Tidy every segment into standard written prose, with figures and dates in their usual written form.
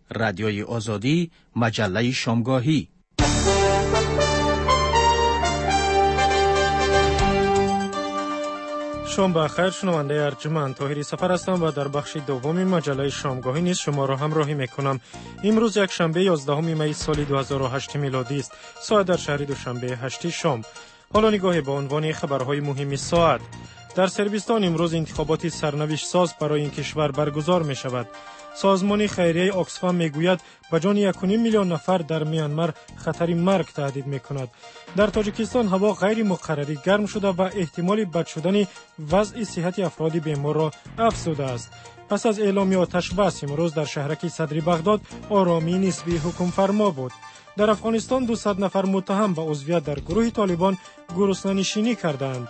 رادیوی آزادی، مجله شامگاهی. شام بخیر، شنونده ارجمند طاهری سفر هستم و در بخش دوم مجله شامگاهی نیز شما را همراهی میکنم. امروز یک شنبه 11 می سال 2008 میلادی است. ساعت در شهر دوشنبه 8 شام. حالا نگاهی به عنوان خبرهای مهم ساعت. در صربستان امروز انتخابات سرنوشت ساز برای این کشور برگزار می شود. سازمان خیریه آکسفام میگوید به جان 1.5 میلیون نفر در میانمار خطر مرگ تهدید میکند. در تاجیکستان هوا غیر مقرری گرم شده و احتمال بد شدن وضع صحت افراد بیمار را افزوده است. پس از اعلام آتش بس امروز در شهرک صدر بغداد آرامی نسبی حکم فرما بود. در افغانستان 200 نفر متهم به عضویت در گروه طالبان گرسنه‌نشینی کردند.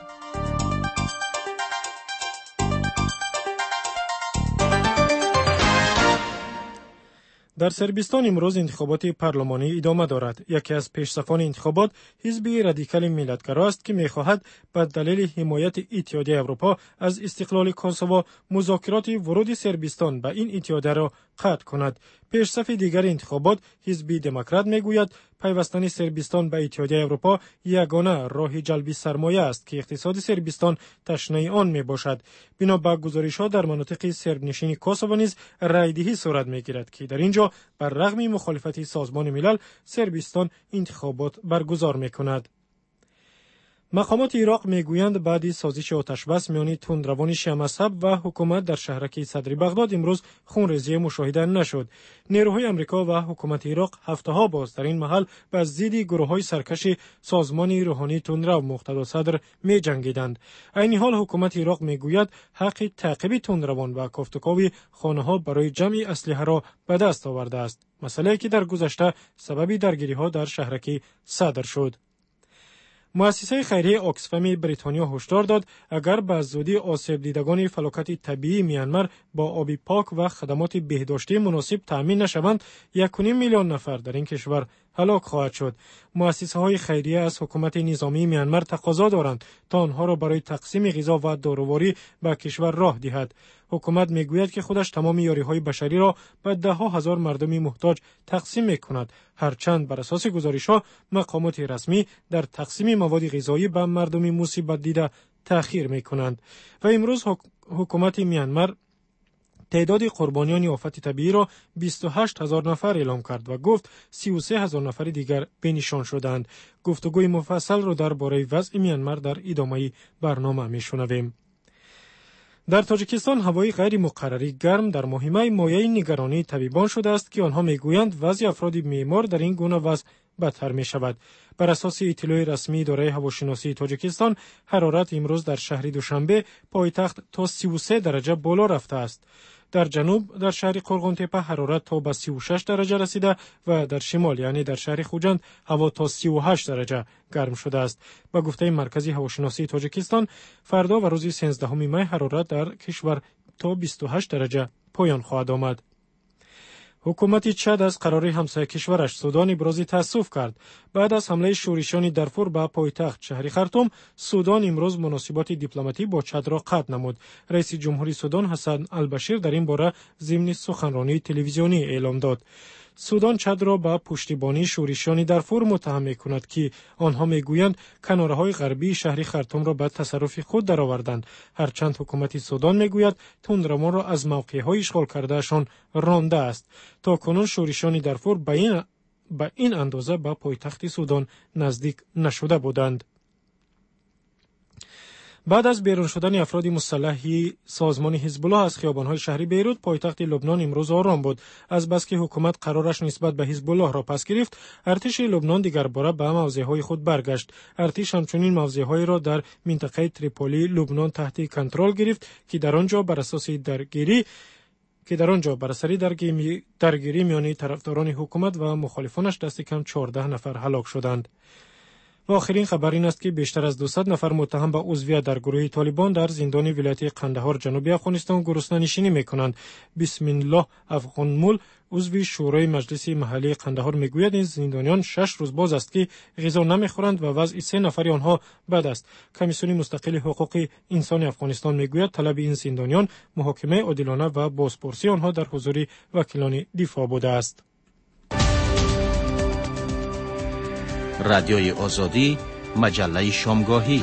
در صربستان امروز انتخابات پارلمانی ادامه دارد. یکی از پیشصفان انتخابات حزب رادیکال ملتگرا است که می‌خواهد به دلیل حمایت اتحادیه اروپا از استقلال کوسوو مذاکرات ورود صربستان به این اتحادیه را قطع کند. پیشصف دیگر انتخابات حزب دموکرات میگوید پیوستن صربستان به اتحادیه اروپا یگانه راه جلب سرمایه است که اقتصاد صربستان تشنه آن میباشد. بنا به گزارش‌ها در مناطق سربنشین کوسوو نیز رایدهی صورت میگیرد که در اینجا بر رغم مخالفت سازمان ملل صربستان انتخابات برگزار میکند. مقامات عراق میگویند بعد سازش آتشبس میان تندروان شیعه مذهب و حکومت در شهرک صدر بغداد امروز خونریزی مشاهده نشد. نیروهای آمریکا و حکومت عراق هفته‌ها باز در این محل با ضد گروه‌های سرکش سازمان روحانی تندرو مقتدا صدر می‌جنگیدند. عین حال حکومت عراق میگوید حق تعقیب تندروان و کافتکاوی خانه‌ها برای جمع اسلحه را به دست آورده است. مسئله‌ای که در گذشته سبب درگیری‌ها در شهرک صدر شد. مؤسسه خیریه آکسفام بریتانیا هشدار داد اگر به زودی آسیب دیدگان فلاکت طبیعی میانمار با آب پاک و خدمات بهداشتی مناسب تامین نشوند 1.5 میلیون نفر در این کشور هلاک خواهد شد. مؤسسه های خیریه از حکومت نظامی میانمار تقاضا دارند تا آنها را برای تقسیم غذا و داروواری به کشور راه دهد. حکومت میگوید که خودش تمام یاریهای بشری را به ده‌ها هزار مردم محتاج تقسیم میکند، هرچند بر اساس گزارش‌ها مقامات رسمی در تقسیم مواد غذایی به مردم مصیبت دیده تأخیر میکنند. و امروز حکومت میانمار تعداد قربانیان آفت طبیعی را 28,000 نفر اعلام کرد و گفت 33,000 نفر دیگر بنشان شدند. گفتگوی مفصل را درباره وضع میانمار در ادامه برنامه میشنویم. در تاجیکستان هوای غیر مقرری گرم در ماه می مایه نگرانی طبیبان شده است که آنها میگویند وضع افراد بیمار در این گونه وضع بدتر می شود. بر اساس اطلاع رسمی اداره هواشناسی تاجیکستان حرارت امروز در شهر دوشنبه پایتخت تا 33 درجه بالا رفته است. در جنوب در شهر قرغنتپه حرارت تا به 36 درجه رسیده و در شمال یعنی در شهر خوجند هوا تا 38 درجه گرم شده است. با گفته مرکز هواشناسی تاجیکستان فردا و روز 13 می حرارت در کشور تا 28 درجه پایان خواهد آمد. حکومت چاد از قرار همسایه کشورش سودان ابراز تأسف کرد. بعد از حمله شورشیان دارفور به پایتخت شهر خرطوم، سودان امروز مناسبات دیپلماتی با چاد را قطع نمود. رئیس جمهوری سودان حسن البشیر در این باره ضمن سخنرانی تلویزیونی اعلام داد. سودان چاد را به پشتیبانی شورشیان دارفور متهم می‌کند که آنها میگویند کناره‌های غربی شهر خرطوم را به تصرف خود درآوردند، هرچند حکومت سودان میگوید تندروان را از موقع‌های اشغال کردهشان رانده است. تا کنون شورشیان دارفور به این اندازه به پایتخت سودان نزدیک نشده بودند. بعد از بیرون شدن افراد مسلحی سازمان حزب الله از خیابان‌های شهری بیروت، پایتخت لبنان امروز آرام بود. از بس که حکومت قرارش نسبت به حزب الله را پس گرفت، ارتش لبنان دیگر باره به موضع‌های خود برگشت. ارتش همچنین موضع‌هایی را در منطقه تریپولی لبنان تحت کنترل گرفت که در آنجا بر اساس درگیری میان طرفداران حکومت و مخالفانش دست کم 14 نفر هلاک شدند. و آخرین خبر این است که بیشتر از 200 نفر متهم به عضویت در گروه طالبان در زندان ولایت قندهار جنوبی افغانستان گرسنه‌نشینی می‌کنند. بسم الله افغانمول عضو شورای مجلس محلی قندهار میگوید این زندانیان 6 روز باز است که غذا نمیخورند و وضع 3 نفر آنها بد است. کمیسیون مستقل حقوق انسان افغانستان میگوید طلب این زندانیان محاکمه عادلانه و بازپرسی آنها در حضور وکیلان دفاع بوده است. رادیوی آزادی، مجله شامگاهی.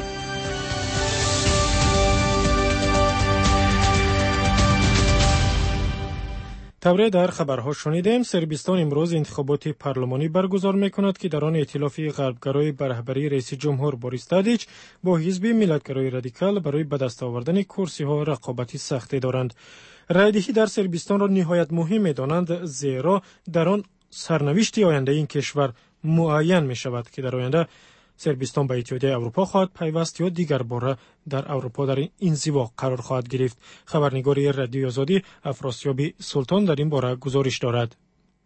طوری در خبرها شنیدیم سربستان امروز انتخابات پارلمانی برگزار میکند که در آن ائتلاف غربگرای به رهبری رئیس جمهور بوریس تادیچ با حزب ملتگرای رادیکال برای به دست آوردن کرسی ها رقابتی سختی دارند. رایدهی در سربستان را نهایت مهم می‌دانند زیرا در آن سرنوشت آینده این کشور معین می شود که در آینده سربستان به اتحادیه اروپا خواهد پیوست یا دیگر باره در اروپا در انزوا قرار خواهد گرفت. خبرنگار رادیوی آزادی افراسیاب سلطان در این باره گزارش دارد.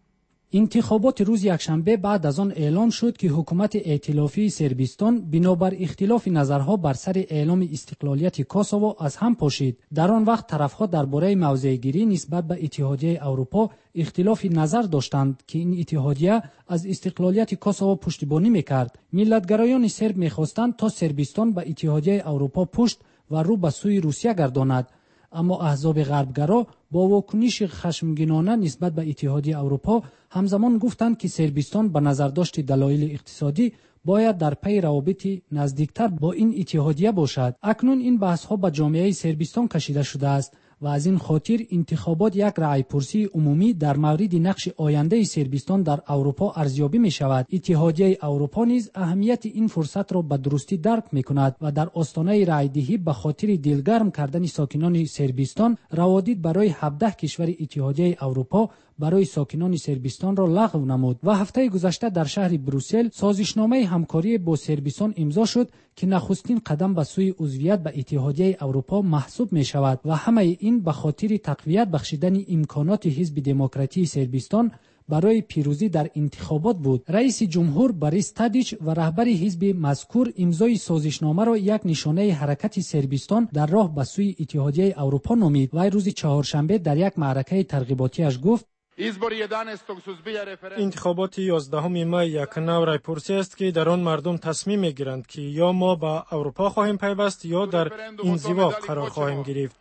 انتخابات روز یکشنبه بعد از آن اعلام شد که حکومت ائتلافی سربستان بنابر اختلاف نظرها بر سر اعلام استقلالیت کوسوو از هم پاشید. در آن وقت طرفها درباره موضع‌گیری نسبت به اتحادیه اروپا اختلاف نظر داشتند که این اتحادیه از استقلالیت کوسوو پشتیبانی می‌کرد. ملتگرایان سرب می‌خواستند تا سربستان به اتحادیه اروپا پشت و رو به سوی روسیه گرداند. اما احزاب غربگرا با واکنش خشمگینانه نسبت به اتحادیه اروپا همزمان گفتند که سربستان به نظرداشت دلایل اقتصادی باید در پی روابط نزدیکتر با این اتحادیه باشد. اکنون این بحث‌ها به جامعه سربستان کشیده شده است و از این خاطر انتخابات یک رأی‌پرسی عمومی در مورد نقش آینده سربستان در اروپا ارزیابی می شود. اتحادیه اروپا نیز اهمیت این فرصت را به درستی درک می کند و در آستانه رأی‌دهی به خاطر دلگرم کردن ساکنان سربستان روادید برای 17 کشور اتحادیه اروپا برای ساکنان سربستان را لغو نمود و هفته گذشته در شهر بروسل سازشنامه همکاری با سربستان امضا شد که نخستین قدم به سوی عضویت به اتحادیه اروپا محسوب می شود و همه این به خاطر تقویت بخشیدن امکانات حزب دموکراتی سربستان برای پیروزی در انتخابات بود. رئیس جمهور بوریس تادیچ و رهبر حزب مذکور امضای سازشنامه را یک نشانه حرکت سربستان در راه به سوی اتحادیه اروپا نامید و روز چهارشنبه در یک معرکه ترغیباتی اش گفت انتخابات 11 می یک نوع رای‌پرسی است که در آن مردم تصمیم می‌گیرند که یا ما به اروپا خواهیم پیوست یا در انزوا قرار خواهیم گرفت.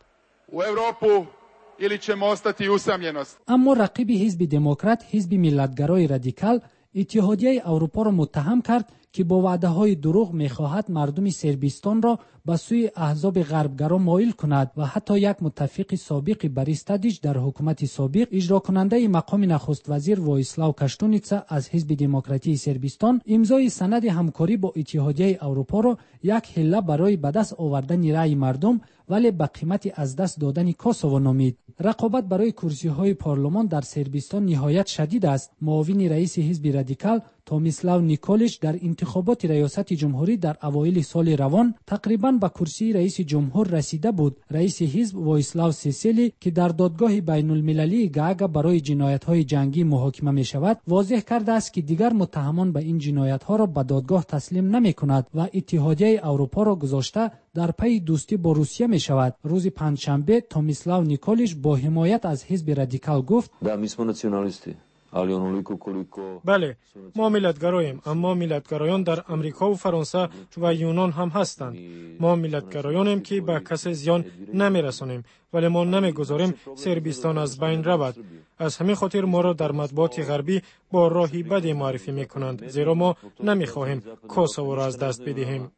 اما رقیب حزب دموکرات حزب ملتگرای رادیکال اتحادیه اروپا را متهم کرد که با وعده‌های دروغ می‌خواهد مردم سربستان را به سوی احزاب غربگرا مایل کند و حتی یک متفق سابق بوریس تادیچ در حکومت سابق اجرا کننده مقام نخست وزیر وایسلاو کاشتونیتسا از حزب دموکراتی سربستان امضای سند همکاری با اتحادیه اروپا را یک حله برای به دست آوردن رأی مردم ولی به قیمت از دست دادن کوسوو نامید. رقابت برای کرسی‌های پارلمان در سربستان نهایت شدید است. معاون رئیس حزب رادیکال تومیسلاو نیکولیچ در انتخابات ریاست جمهوری در اوایل سال روان تقریباً به کرسی رئیس جمهور رسیده بود. رئیس حزب وایسلاو سیسیلی که در دادگاه بین المللی گاگا برای جنایت‌های جنگی محاکمه می‌شود، واضح کرده است که دیگر متهمان به این جنایت‌ها را به دادگاه تسلیم نمی‌کند و اتحادیه اروپا را گذاشته در پی دوستی با روسیه می‌شود. روز پنجشنبه تومیسلاو نیکولیچ با حمایت از حزب رادیکال گفت: بله، ما ملتگراییم، اما ملتگرایان در امریکا و فرانسه و یونان هم هستند. ما ملتگرایانیم که به کسی زیان نمی‌رسانیم، ولی ما نمی‌گذاریم سربستان از بین رود. از همین خاطر ما را در مطبوعات غربی با راهی بدی معرفی می‌کنند، زیرا ما نمی‌خواهیم کوسوو را از دست بدهیم.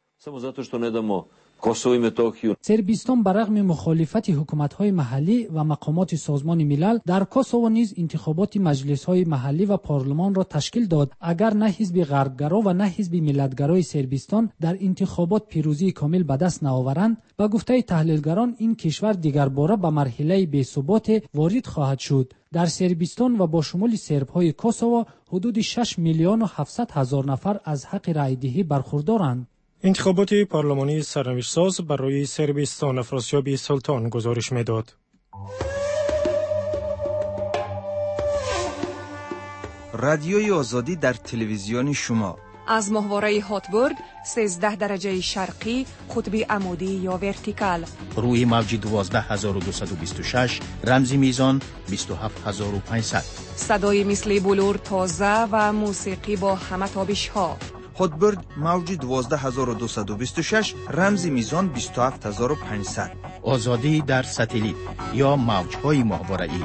سربستان برغم مخالفت حکومت‌های محلی و مقامات سازمان ملل در کوسوو نیز انتخابات مجلس‌های محلی و پارلمان را تشکیل داد. اگر نه حزب غربگرا و نه حزب ملتگرای سربستان در انتخابات پیروزی کامل به دست نآورند، به گفته تحلیلگران این کشور دیگر باره به مرحله بی‌ثبات وارد خواهد شد. در سربستان و با شمول سرب‌های کوسوو حدود 6 میلیون و 700 هزار نفر از حق رأی‌دهی برخوردارند. انتخابات پارلمانی سرنوشت ساز برای سربستان افراسیاب سلطان گزارش می‌داد. رادیوی آزادی در تلویزیون شما از ماهواره هاتبورگ 13 درجه شرقی قطب عمودی یا ورتیکال. روی موج 12226 رمزی میزان 27500. صدای مثل بلور تازه و موسیقی با همه تابش ها. هاتبورگ موج 12226 رمزی میزان 27500. آزادی در ستلیت یا موج‌های ماهواره‌ای.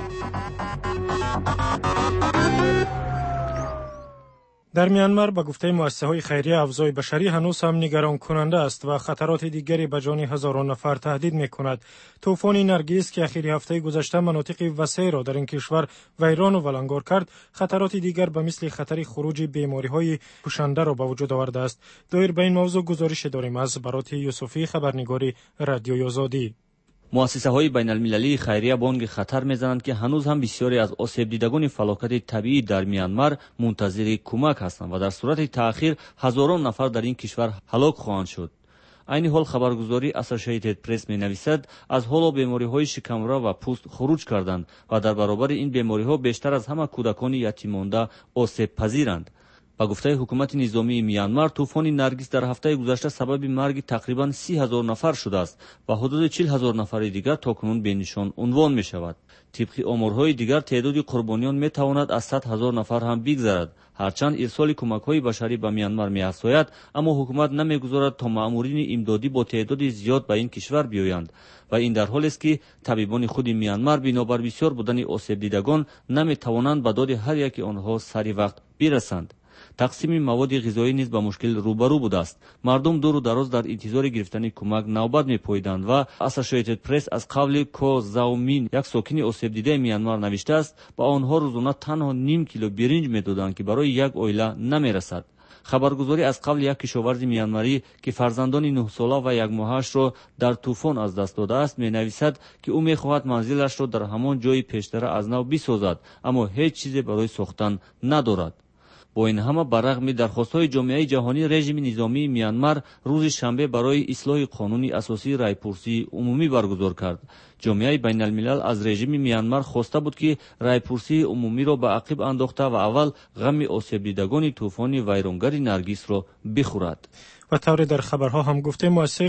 در میانمار به گفته مؤسسه‌های خیریه افزای بشری هنوز هم نگران کننده است و خطرات دیگری به جان هزاران نفر تهدید می‌کند. طوفان نرگس که اخیر هفته گذشته مناطق وسیع را در این کشور ویران و ولنگار کرد، خطرات دیگر به مثل خطر خروج بیماری‌های کشنده را به وجود آورده است. دایر به این موضوع گزارش داریم از برات یوسفی، خبرنگار رادیوی آزادی. مؤسسه‌های بین‌المللی خیریه بانگ خطر می‌زنند که هنوز هم بسیاری از آسیب دیدگان فلاکت طبیعی در میانمار منتظر کمک هستند و در صورت تأخیر هزاران نفر در این کشور هلاک خواهند شد. عین حال خبرگزاری اسوسییتد پرس می‌نویسد از حالا بیماری‌های شکمرا و پوست خروج کردند و در برابر این بیماری‌ها بیشتر از همه کودکان یتیم مانده آسیب پذیرند. با گفته حکومت نظامی میانمار، طوفان نرگس در هفته گذشته سبب مرگ تقریباً 30,000 نفر شده است و حدود 40,000 نفر دیگر تاکنون به نشان عنوان می شود. طبق آمارهای دیگر تعداد قربانیان می تواند از 100,000 نفر هم بگذرد. هرچند ارسال کمک‌های بشری به میانمار می‌افزاید، اما حکومت نمی‌گذارد تا مأمورین امدادی با تعداد زیاد به این کشور بیایند و این در حالی است که طبیبان خود میانمار بنابر بسیار بودن آسیب دیدگان نمی‌توانند به داد هر یک آنها سری وقت برسند. تقسیم مواد غذایی نیز با مشکل روبرو بوده است. مردم دور و دراز در انتظار گرفتن کمک نوبت می‌پاییدند و اسوسییتد پرس از قول کو زاومین، یک ساکن آسیب دیده میانمار، نوشته است با آنها روزانه تنها نیم کیلو برنج می‌دادند که برای یک عائله نمی‌رسد. خبرگزاری از قبل یک کشاورز میانماری که فرزندان 9 ساله و 1 ماهش را در طوفان از دست داده است می‌نویسد که او می‌خواهد منزلش را در همان جای پیشتر از نو بسازد، اما هیچ چیزی برای ساختن ندارد. با این همه بررغم درخواست‌های جامعه جهانی، رژیم نظامی میانمار روز شنبه برای اصلاح قانون اساسی رایپرسی عمومی برگزار کرد. جامعه بین الملل از رژیم میانمار خواسته بود که رایپرسی عمومی را به عقب انداخته و اول غم آسیب دیدگان طوفان ویرانگر نرگس را بخورد. و طوری در خبرها هم گفته مؤسسه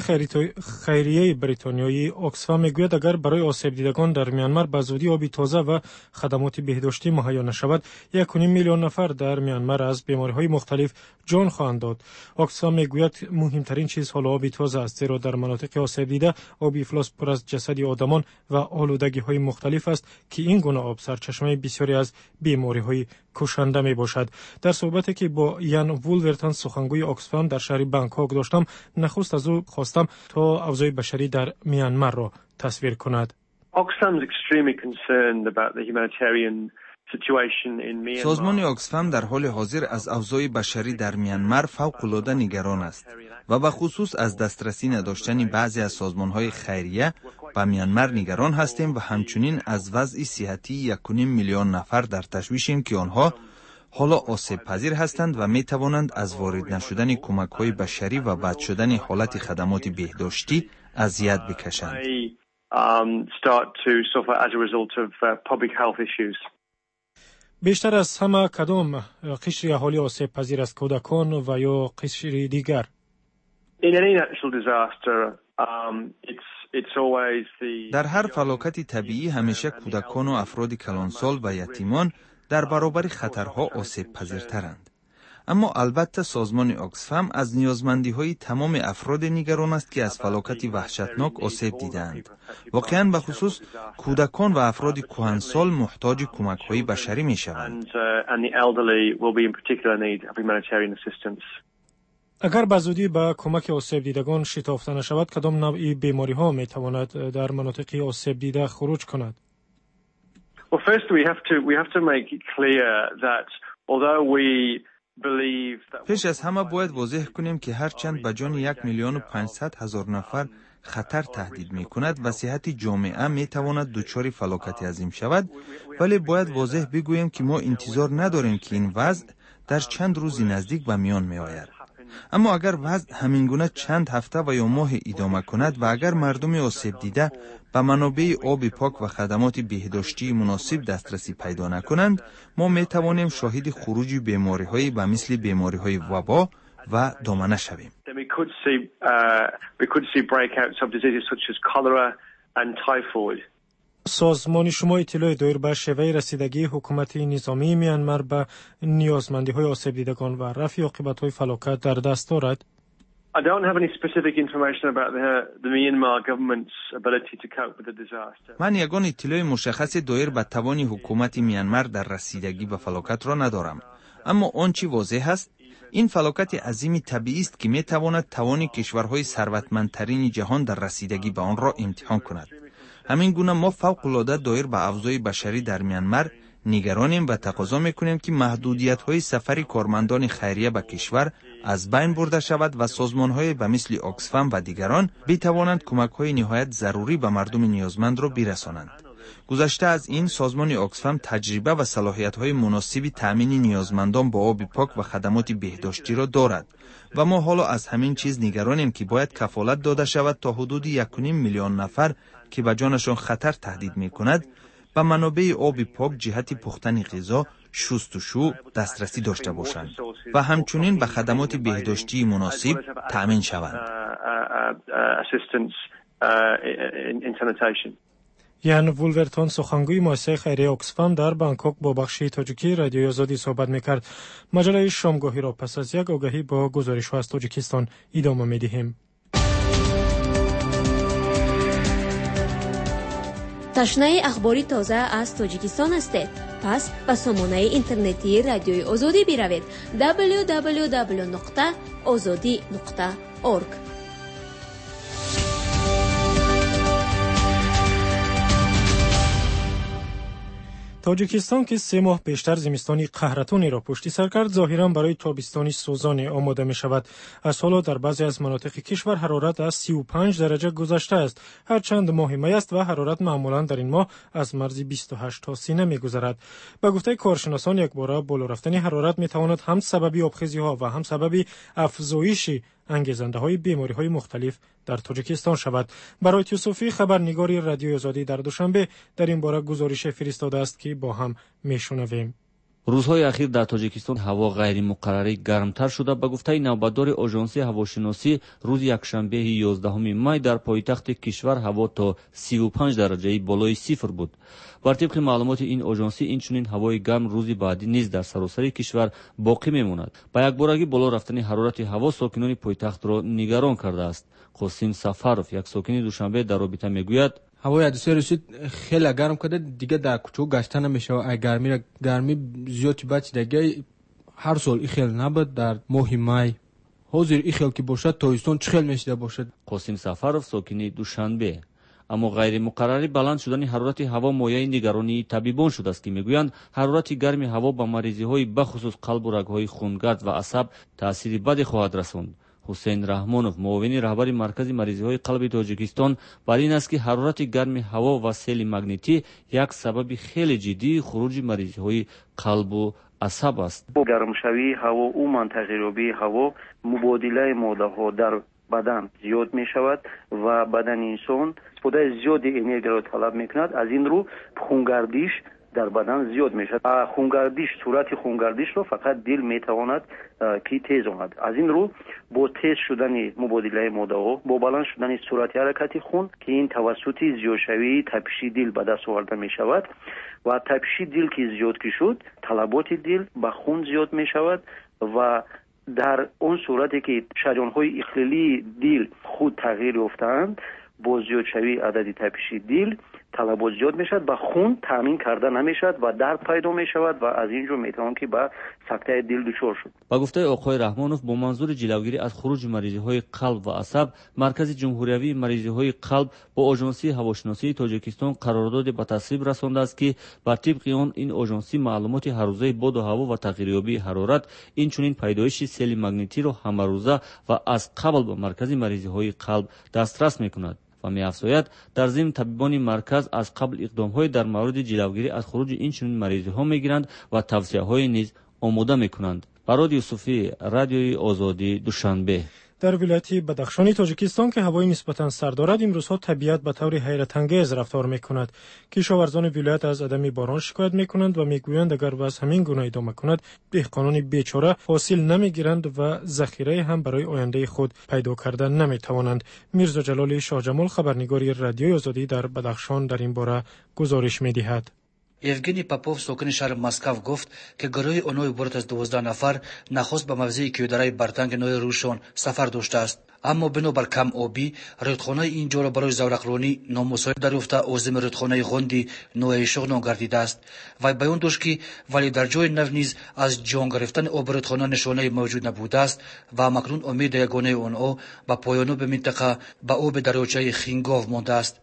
خیریه بریتانیایی آکسفام میگوید اگر برای آسیب دیدگان در میانمار به زودی آب تازه و خدمات بهداشتی مهیا نشود، 1.5 میلیون نفر در میانمار از بیماری‌های مختلف جان خواهند داد. آکسفام میگوید مهمترین چیز حالا آب تازه است، زیرا در مناطق آسیب دیده آب افلاس پر از جسد آدمان و آلودگی‌های مختلف است که این گونه آب سرچشمه بسیاری از بیماری‌های کشنده می باشد. در صحبتی که با یان وولورتن سخنگوی آکسفام در شهر بانکوک داشتم، نخست از او خواستم تا اوضاع بشری در میانمار را تصویر کند. سازمان آکسفام در حال حاضر از اوضاع بشری در میانمار فوق‌العاده نگران است و به خصوص از دسترسی نداشتن بعضی از سازمان‌های خیریه به میانمار نگران هستیم و همچنین از وضع صحتی 1.5 میلیون نفر در تشویشیم که آنها حالا آسیب پذیر هستند و می توانند از وارد نشدن کمک‌های بشری و بد شدن حالت خدمات بهداشتی اذیت بکشند. بیشتر از همه کدام قشر اهالی آسیب پذیر است، کودکان و یا قشر دیگر؟ در هر فلاکت طبیعی همیشه کودکان و افراد کلانسال و یتیمان در برابر خطرها آسیب پذیرترند. اما البته سازمان آکسفام از نیازمندی‌های تمام افراد نگران است که از فلاکت وحشتناک آسیب دیدند. واقعاً به خصوص کودکان و افراد کهنسال محتاج کمک‌های بشری می‌شوند. اگر به زودی به کمک آسیب دیدگان شتافته نشود، کدام نوع بیماری‌ها می‌تواند در مناطق آسیب دیده خروج کند؟ پیش از همه باید واضح کنیم که هرچند به جان 1,500,000 نفر خطر تهدید می کند و صحت جامعه می تواند دچار فلاکت عظیم شود، ولی باید واضح بگوییم که ما انتظار نداریم که این وضع در چند روزی نزدیک به میان می آید. اما اگر وضع همینگونه چند هفته و یا ماه ادامه کند و اگر مردم آسیب دیده به منابع آب پاک و خدمات بهداشتی مناسب دسترسی پیدا نکنند، ما می توانیم شاهد خروج بیماری‌های به مثل بیماری‌های وبا و دامنه شویم. سازمان شما اطلاع دایر به شیوه رسیدگی حکومت نظامی میانمار به نیازمندی‌های آسیب دیدگان و رفع عاقبت‌های فلاکت در دست دارد؟ I don't have any specific information about the Myanmar government's ability to cope with the disaster. من یگان اطلاع مشخص دایر به توان حکومت میانمار در رسیدگی به فلاکت را ندارم. اما آنچه واضح است، این فلاکت عظیم طبیعی است که می تواند توان کشورهای ثروتمندترین جهان در رسیدگی به آن را امتحان کند. همین گونه ما فوق‌العاده دایر به افزای بشری در میانمار نگرانیم و تقاضا میکنیم که محدودیت‌های سفر کارمندان خیریه به کشور از بین برده شود و سازمان‌های به مثل آکسفم و دیگران بتوانند کمک‌های نهایت ضروری به مردم نیازمند را برسانند. گذشته از این، سازمان آکسفم تجربه و صلاحیت‌های مناسبی تأمین نیازمندان با آب پاک و خدمات بهداشتی را دارد و ما حالا از همین چیز نگرانیم که باید کفالت داده شود تا حدود 1.5 میلیون نفر که به جانشان خطر تهدید می‌کند به منابع آب پاک جهت پختن غذا، شستشو دسترسی داشته باشند و همچنین به خدمات بهداشتی مناسب تأمین شوند. یان وولورتون سخنگوی مؤسسه خیریه آکسفام در بانکوک با بخش تاجیکی رادیوی آزادی صحبت می‌کرد. مجله شامگاهی را پس از یک آگهی با گزارش‌ها از تاجیکستان ادامه می‌دهیم. تشنه اخباری تازه از تاجیکستان هستید؟ پس به سامانه اینترنتی رادیوی آزادی بروید www.azadi.org. تاجیکستان که 3 ماه پیشتر زمستانی قهرتونی را پشت سر کرد، ظاهراً برای تابستانی سوزان آماده می شود. از حالا در بعضی از مناطق کشور حرارت از 35 درجه گذشته است. هر چند ماه می است و حرارت معمولاً در این ماه از مرز 28 تا 30 می گذرد. به گفته کارشناسان، یک باره بالا رفتن حرارت می تواند هم سبب آبخیزی ها و هم سبب افزایش انگیزنده های بیماری های مختلف در تاجیکستان شود. برای یوسفی، خبرنگاری رادیوی آزادی در دوشنبه، در این باره گزارش فرستاده است که با هم میشنویم. روزهای اخیر در تاجیکستان هوا غیر مقرری گرمتر شده. به گفته نوبتدار آژانس هواشناسی، روز یکشنبه 11 می در پایتخت کشور هوا تا 35 درجه بالای صفر بود. بر طبق معلومات این آژانسی، اینچنین هوای گرم روز بعدی نیز در سراسر کشور باقی میماند. با یک بارگی بالا رفتن حرارت هوا ساکنان پایتخت را نگران کرده است. قاسم سفرов، یک ساکن دوشنبه، در رابطه میگوید هوای عدسه رسید خیلی گرم کرده، دیگه در کوچه گشتن نمیشه. گرمی زیادی بچگی هر سال این خیلی نبود. در ماه می حاضر این خیلی که باشد تابستان چه خیلی میشه باشد. قاسم سفرов، ساکن دوشنبه. اما غیر مقرری بلند شدن حرارت هوا مایه نگرانی طبیبان شده است که میگویند حرارت گرم هوا به مریضی‌های بخصوص قلب و رگ‌های خونگرد و عصب تأثیر بدی خواهد رساند. حسین رحمانов، معاون رهبر مرکز مریضی‌های قلب تاجیکستان، بر این است که حرارت گرم هوا و سیل مگنیتی یک سبب خیلی جدی خروج مریضی‌های قلب و عصب است. گرمشوی هوا و منطقه‌یابی هوا مبادله ماده‌ها در بدن زیاد می شود و بدن انسان استفاده زیادی انرژی را طلب می کند. از این رو خونگردش در بدن زیاد می شود. خونگردش، صورت خونگردش را فقط دل می تواند که تیز آمد. از این رو با تیز شدن مبادله ماده ها، با بلند شدن سرعت حرکت خون که این توسط زیادشوی تپش دل به دست آورده می شود و تپش دل که زیاد که شد، طلبات دل به خون زیاد می شود و در اون صورتی که شریان‌های اخلالی دل خود تغییر یافتند، با زیادشوی عدد تپش دل طلبات زیاد میشد و خون تامین کرده نمیشد و درد پیدا میشود و از اینجا میتوان که به سکته دل دچار شد. با گفته آقای رحمانov، با منظور جلوگیری از خروج مریضی‌های قلب و عصب، مرکز جمهوری مریضی‌های قلب با آژانس هواشناسی تاجیکستان قرارداد به تصویب رسانده است که بر طبق آن این آژانس معلومات هر روزه باد و هوا و تغییریابی حرارت، اینچنین پیدایش سیل مگنیتی را همه روزه و از قبل به مرکز مریضی‌های قلب دسترس می‌کند و می‌افزاید در ضمن طبیبان مرکز از قبل اقدام‌های در مورد جلوگیری از خروج این چنین مریضی‌ها می‌گیرند و توصیه‌های نیز آماده می‌کنند. برای یوسفی، رادیوی آزادی، دوشنبه. در ولایت بدخشان تاجیکستان که هوای نسبتاً سرد دارد، این روزها طبیعت به طور حیرت انگیز رفتار میکند. کشاورزان ولایت از عدم باران شکایت میکنند و میگویند اگر باز همین گونه ادامه کند، دهقانان بیچاره حاصل نمیگیرند و ذخیره هم برای آینده خود پیدا کردن نمیتوانند. میرزا جلال شاه جمال، خبرنگار رادیوی آزادی در بدخشان، در این باره گزارش میدهد. یوگنی پاپوف ساکن شهر مسکو گفت که گروه آنها عبارت از 12 نفر نخست به موضع کیودرای برتنگ نوی روشون سفر داشته است، اما بنابر کم آبی رودخانه اینجا را برای زورقرانی نامساعد دریافته عازم رودخانه غندی نوی شغنان گردیده است. و بیان داشت که ولی در جای نو نیز از جان گرفتن آب رودخانه نشانه موجود نبوده است و مکنون امید یگانه آنها به پایان به منطقه به آب دریاچه خینگاو مانده است.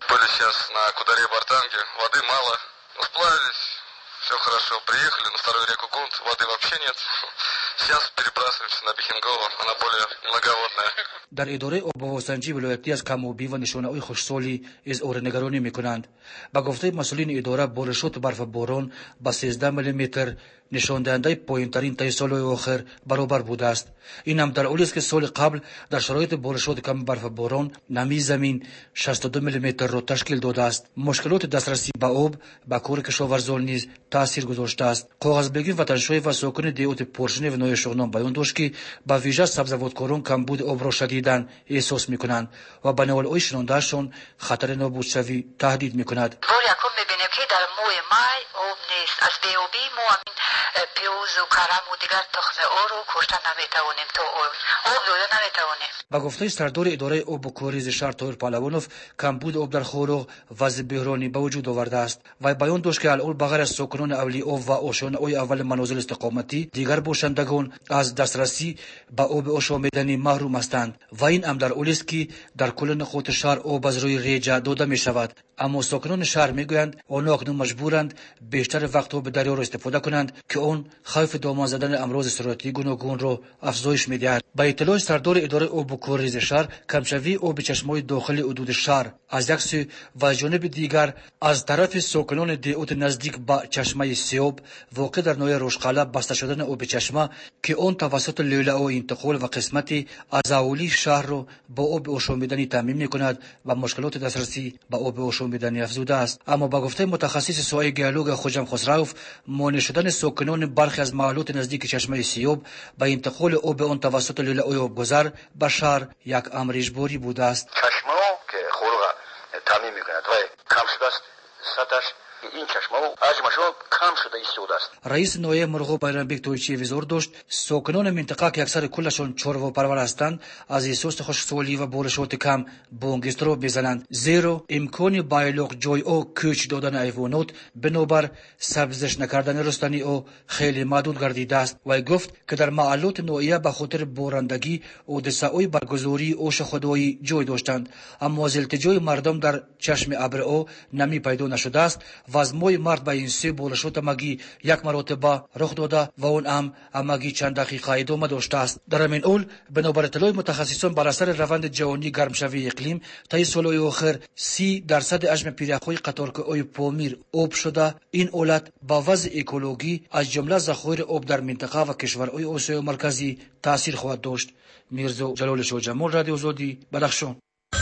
Сплавились, все хорошо, приехали на вторую реку Гунд, воды вообще нет. Сейчас перебрасываемся на Бехингово, она более многоводная. در اداره آب و هواسنجی ولایتی از کم‌آبی و نشانه‌های خوشسالی اظهار نگرانی می‌کنند. به گفته مسئولین اداره، بارشات برف باران با 13 میلیمتر نشان دهنده پایین‌ترین طی سال‌های آخر برابر بوده است. این هم در حالی است که سال قبل در شرایط بارشات کم برف باران نمی زمین 62 میلیمتر را تشکیل داده است. مشکلات دسترسی به آب به کار کشاورزان نیز تاثیر گذاشته است. کاغذبگی وطنشوی و ساکن دیوت پرشنه و نوی شغنان بیان داشت که به ویژه سبزوارکاران کمبود آب را شدیداً احساس می‌کنند و به نوال‌های شناندهشان خطر نابودشوی تهدید می‌کند. می‌بینیم که در ماه مای آب نیست. از بی‌آبی ما همین پیوز و کرم و دیگر تخم رو کشتن نمی‌توانیم، تا آب داده نمی‌توانیم. با گفته سردار اداره آب و کاریز شهر طاهر پهلوانوف، کمبود آب در خوراق وضع بحرانی به وجود آورده است و بیان داشت که الان بغیر از ساکنان اولیه آب و آشیانه‌های اول منازل استقامتی، دیگر باشندگان از دسترسی به آب آشامیدنی محروم هستند و این هم در حالی است که در کل نقاط شهر آب از روی ریجه داده می‌شود. اما ساکنان شهر میگویند آنها اکنون مجبورند بیشتر وقت آب دریا را استفاده کنند که آن خوف دامان زدن امراض سرطانی گوناگون را افزایش می‌دهد. با اطلاع سردار اداره آب و کاریز شهر، کمشوی آب چشمه‌های داخل حدود شهر از یک سو و از جانب دیگر از طرف ساکنان دیوت نزدیک به چشمه سیاب واقع در نوع روشقاله بسته شدن آب چشمه که آن توسط لیلا و انتقال و قسمتی از اهالی شهر را با آب آشامیدنی تامین می‌کند و مشکلات دسترسی به آب آشامیدنی افزوده است. اما با گفته متخصص سوای گیولوژی خوجم خسروف، مانع شدن ساکنان برخی از محلات نزدیک چشمه سیاب به انتقال آب آن توسط لیلا و آبگذر به شهر یک امر اجباری بوده است. چشمه که خلق تامین می‌کند و کم شده است سطحش این چشمه حجمشون کم شده ایستاده است. رئیس نوعه مرغوب بیرانبیک تویچی وزار داشت ساکنان منطقه که اکثر کلشان چروا پرور هستند از احساس خشکسالی و بارشات کم بانگستراب میزنند، زیرا امکان بایلوق جای او کوچ دادن حیوانات بنابر سبزش نکردن رستنی او خیلی محدود گردیده است و گفت که در محلات نوعیه به خاطر بارندگی حادثه‌های برگزاری اوش خدایی جای داشتند، اما از التجای مردم در چشم ابر او نمی پیدا نشده است و از ماه مارت به این سه بارشات مگی یک مرتبه رخ داده و اون هم مگی چند دقیقه ادامه داشته است. در همین حال بنابر اطلاع متخصصان بر اثر روند جهانی گرمشوی اقلیم طی سالهای آخر 30% حجم پیرک‌های قطارک‌های پامیر آب شده. این حالت با وضع اکولوژی از جمله ذخایر آب در منطقه و کشورهای آسیای مرکزی تاثیر خواهد داشت. میرزا جلال شاه جمال، رادیو آزادی، بدخشان.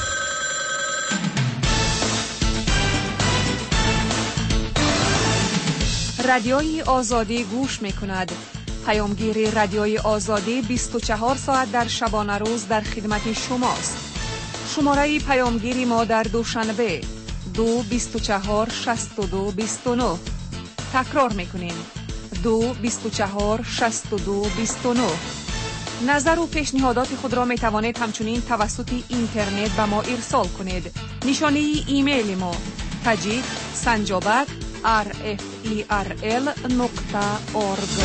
رادیوی آزادی گوش می‌کند. پیامگیر رادیوی آزادی 24 ساعت در شبانه روز در خدمت شماست. شماره پیامگیری ما در دوشنبه 224 62 29. تکرار می‌کنیم 224 62 29. نظر و پیشنهادات خود را می توانید همچنین توسط اینترنت به ما ارسال کنید. نشانه ایمیل ما tajid@rferl.org.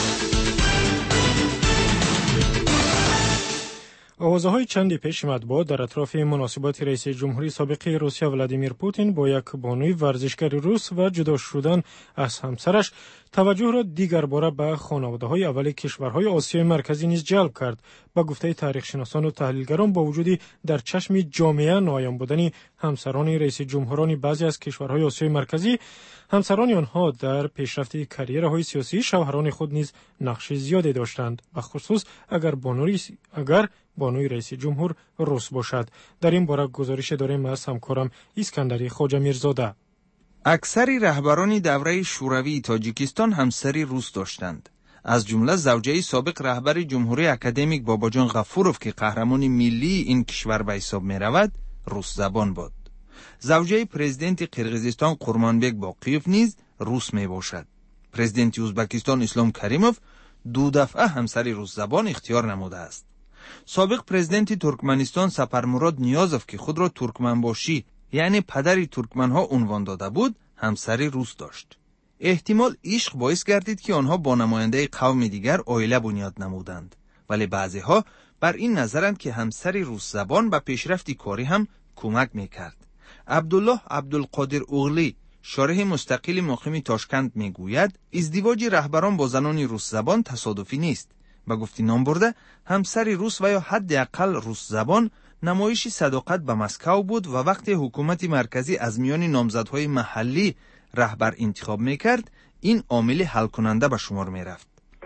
آوازهای چندی پیش مطبوعات در اطراف مناسبات رئیس جمهوری سابق روسیه ولادیمیر پوتین با یک بانوی ورزشکار روس و جدا شدن از همسرش توجه را دیگر باره به خانواده‌های اول کشورهای آسیای مرکزی نیز جلب کرد. با گفته تاریخ‌شناسان و تحلیلگران با وجود در چشم جامعه ناآیان بودن همسران رئیس جمهوران بعضی از کشورهای آسیای مرکزی، همسران آنها در پیشرفت کاریرهای سیاسی شوهران خود نیز نقش زیادی داشتند، به خصوص اگر بانوی رئیس جمهور روس باشد. در این باره گزارش داریم از همکارم اسکندری خواجه میرزاده. اکثر رهبران دوره شوروی تاجیکستان همسری روس داشتند. از جمله زوجه سابق رهبر جمهوری اکادمیک باباجان غفوروف که قهرمان ملی این کشور به حساب می رود، روس زبان بود. زوجه پرزیدنت قرقیزستان قرمانبک باقیوف نیز روس می باشد. پرزیدنت ازبکستان اسلام کریموف 2 دفعه همسری روس زبان اختیار نموده است. سابق پرزیدنت ترکمنستان سپرمراد نیازوف که خود را ترکمنباشی یعنی پدری ترکمنها عنوان داده بود، همسری روس داشت. احتمال عشق باعث گردید که آنها با نماینده قوم دیگر عائله بنیاد نمودند، ولی بعضیها بر این نظرند که همسری روس زبان به پیشرفت کاری هم کمک میکرد. عبدالله عبدالقادر اوغلی شارح مستقل مقیم تاشکند میگوید ازدواج رهبران با زنان روس زبان تصادفی نیست. به گفته نام برده همسر روس و یا حداقل روس زبان نمایش صداقت به مسکو بود و وقتی حکومت مرکزی از میان نامزدهای محلی رهبر انتخاب میکرد، این عامل حل کننده به شمار میرفت.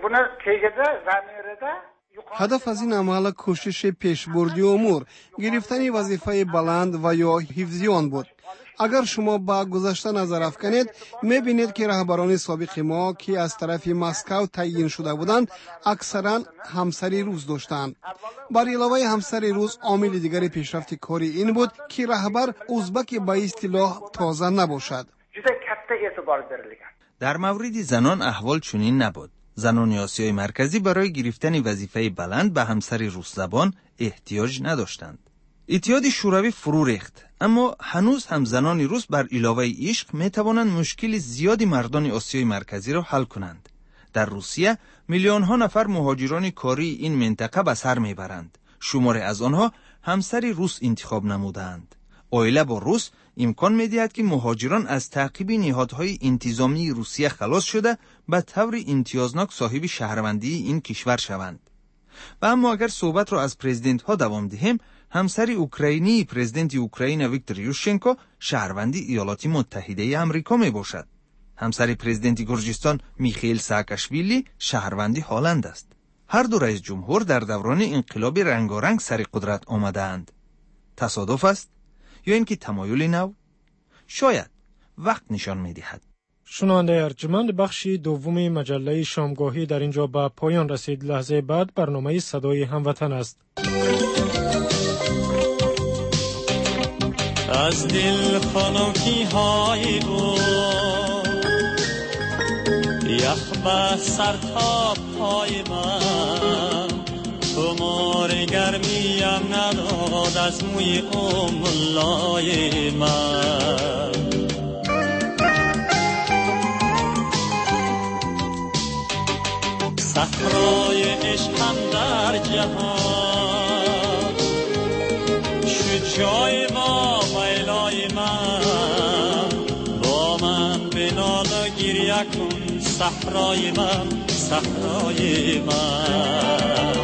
هدف از این عمل کوشش پیشبردی امور، گرفتن وظیفه بلند و یا حفظی آن بود. اگر شما با گذشته نظر افکنید میبینید که رهبران سابق ما که از طرف مسکو تعیین شده بودند اکثرا همسری روس داشتند. بر علاوه همسر روس عامل دیگر پیشرفت کاری این بود که رهبر ازبک به اصطلاح تازه نباشد. در مورد زنان احوال چنین نبود. زنان آسیای مرکزی برای گرفتن وظیفه بلند به همسر روس زبان احتیاج نداشتند. اتحاد شوروی فرو ریخت، اما هنوز هم زنان روس بر علاوه عشق می توانند مشکل زیادی مردان آسیای مرکزی را حل کنند. در روسیه میلیون ها نفر مهاجران کاری این منطقه به سر می برند. شماری از آنها همسر روس انتخاب نمودند. عائله با روس امکان می دهد که مهاجران از تعقیب نهادهای انتظامی روسیه خلاص شده به طور امتیازناک صاحب شهروندی این کشور شوند. و اما اگر صحبت را از پرزیدنت ها دوام دهیم، همسر اوکراینی پرزیدنت اوکراین ویکتور یوشچنکو شهروندی ایالات متحده آمریکا می باشد. همسر پرزیدنت گرجستان میخائیل ساکاشویلی شهروندی هلند است. هر دو رئیس جمهور در دوران انقلاب رنگارنگ سر قدرت آمدند. تصادف است یا اینکه تمایل نو؟ شاید وقت نشان می‌دهد. شنونده ارجمند، بخش دوم مجله شامگاهی در اینجا به پایان رسید. لحظه بعد برنامه صدای هموطن است. از دل خنکی های او یخ به سر تا پای من، خمار گرمیم نداد از موی املای من. صحرای عشقم در جهان شد جای با میلای من، با من بنال و گریه کن صحرای من، صحرای من.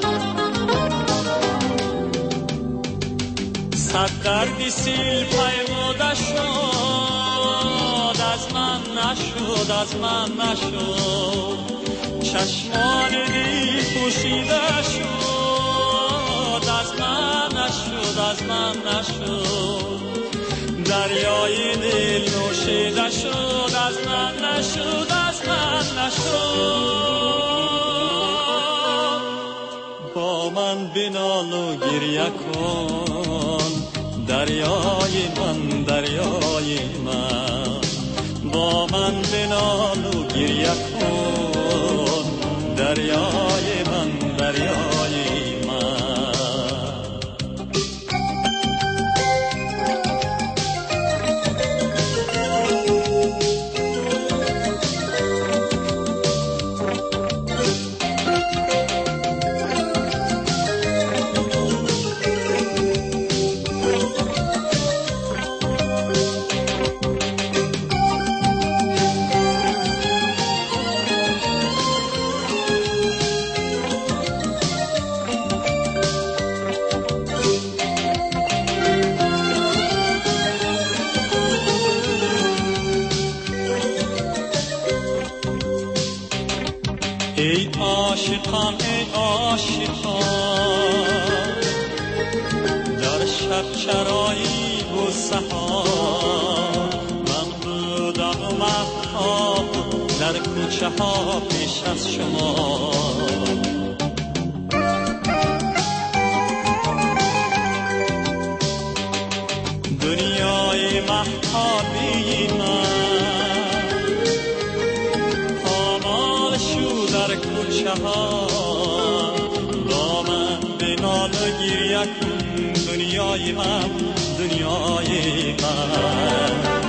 صد دردی سیل پیموده شد، از من نشد، از من نشد. چشمان بی پوشیده شد، از من نشد، از من نشد. دریای دل نوشیده شد، از من نشد، از من نشد. با من بنال و گریه کن دریای من، دریای من. با من بنال و گریه کن دریای من، دریای من. ای عاشقان ای عاشقان در شب چرایی و سحار من بودم و مهتاب در کوچه ها پیش از شما دنیای مهتابی من پامال شو در کوچه ها با من بنال و گریه کن دنیای من